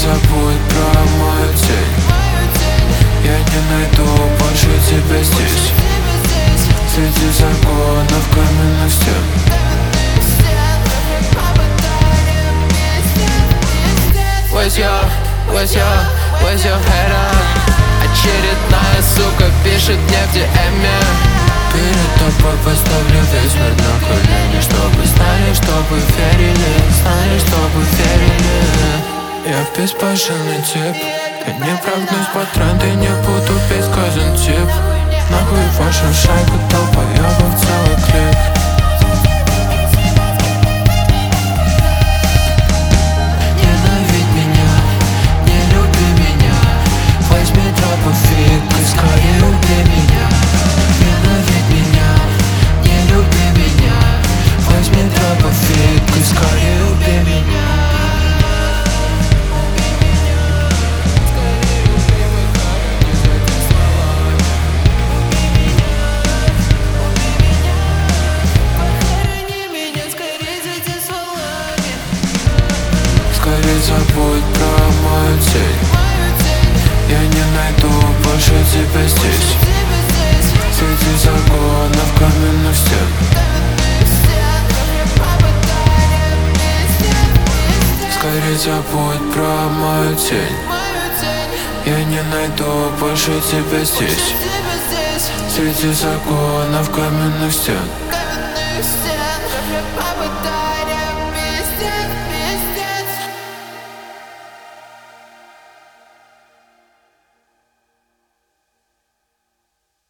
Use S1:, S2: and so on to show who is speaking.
S1: забудь про мою тень. Я не найду больше тебя здесь, среди законов каменных стен. Where's your head on? Очередная сука пишет мне в DM. Перед тобой поставлю весь мир на колени, чтобы знали, чтобы верили. Я беспощадный тип, я не прогнусь по тренду, не буду бесказен тип. Нахуй вашу шайку долбоёбов целый клип. Ненавидь меня, не люби меня, возьми тропу фиг и скорее убей меня. Ненавидь меня, не люби меня, возьми тропу фиг и скорее убей меня. Скорее забудь про мою тень. Я не найду больше тебя здесь, среди законов каменных стен. Скорее забудь про мою тень. Я не найду больше тебя здесь, среди законов каменных стен.